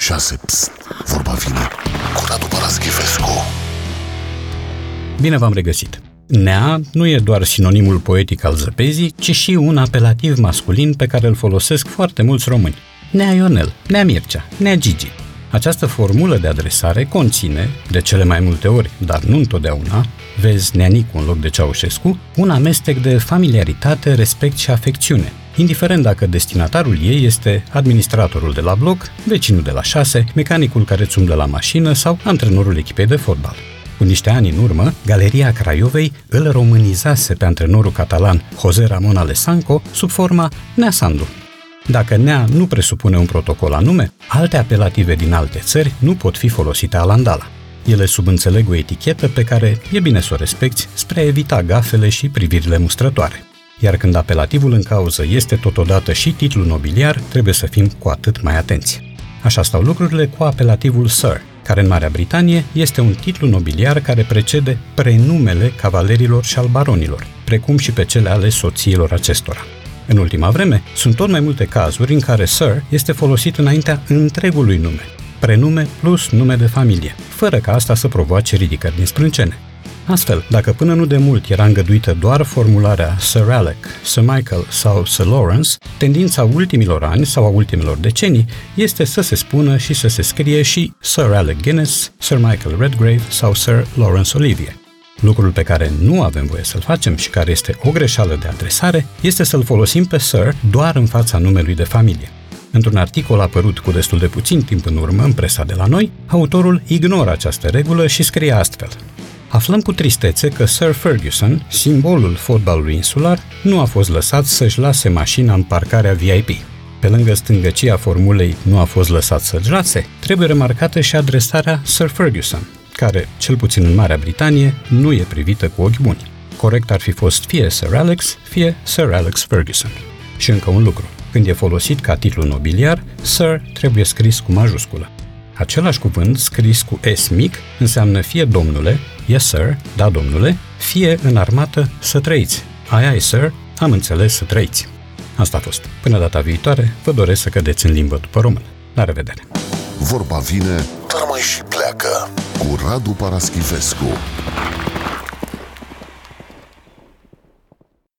6. Psst, vorba vine cu Radu Paraschivescu. Bine v-am regăsit! Nea nu e doar sinonimul poetic al zăpezii, ci și un apelativ masculin pe care îl folosesc foarte mulți români. Nea Ionel, Nea Mircea, Nea Gigi. Această formulă de adresare conține, de cele mai multe ori, dar nu întotdeauna, vezi Neanicu în loc de Ceaușescu, un amestec de familiaritate, respect și afecțiune, indiferent dacă destinatarul ei este administratorul de la bloc, vecinul de la 6, mecanicul care îți umblă la mașină sau antrenorul echipei de fotbal. Cu niște ani în urmă, Galeria Craiovei îl românizase pe antrenorul catalan José Ramón Alessanco sub forma Nea Sandu. Dacă Nea nu presupune un protocol anume, alte apelative din alte țări nu pot fi folosite alandala. Ele subînțeleg o etichetă pe care e bine să o respecti spre a evita gafele și privirile mustrătoare. Iar când apelativul în cauză este totodată și titlul nobiliar, trebuie să fim cu atât mai atenți. Așa stau lucrurile cu apelativul Sir, care în Marea Britanie este un titlu nobiliar care precede prenumele cavalerilor și al baronilor, precum și pe cele ale soțiilor acestora. În ultima vreme, sunt tot mai multe cazuri în care Sir este folosit înaintea întregului nume, prenume plus nume de familie, fără ca asta să provoace ridicări din sprâncene. Astfel, dacă până nu de mult era îngăduită doar formularea Sir Alec, Sir Michael sau Sir Lawrence, tendința ultimilor ani sau a ultimilor decenii este să se spună și să se scrie și Sir Alec Guinness, Sir Michael Redgrave sau Sir Laurence Olivier. Lucrul pe care nu avem voie să-l facem și care este o greșeală de adresare este să-l folosim pe Sir doar în fața numelui de familie. Într-un articol apărut cu destul de puțin timp în urmă în presa de la noi, autorul ignoră această regulă și scrie astfel: aflăm cu tristețe că Sir Ferguson, simbolul fotbalului insular, nu a fost lăsat să-și lase mașina în parcarea VIP. Pe lângă stângăcia formulei nu a fost lăsat să-și lase, trebuie remarcată și adresarea Sir Ferguson, care, cel puțin în Marea Britanie, nu e privită cu ochi buni. Corect ar fi fost fie Sir Alex, fie Sir Alex Ferguson. Și încă un lucru, când e folosit ca titlu nobiliar, Sir trebuie scris cu majusculă. Același cuvânt, scris cu S mic, înseamnă fie domnule, yes sir, da domnule, fie în armată să trăiți. Ai, sir, am înțeles, să trăiți. Asta a fost. Până data viitoare, vă doresc să cădeți în limbă după română. La revedere! Vorba vine, dar mai și pleacă cu Radu Paraschivescu.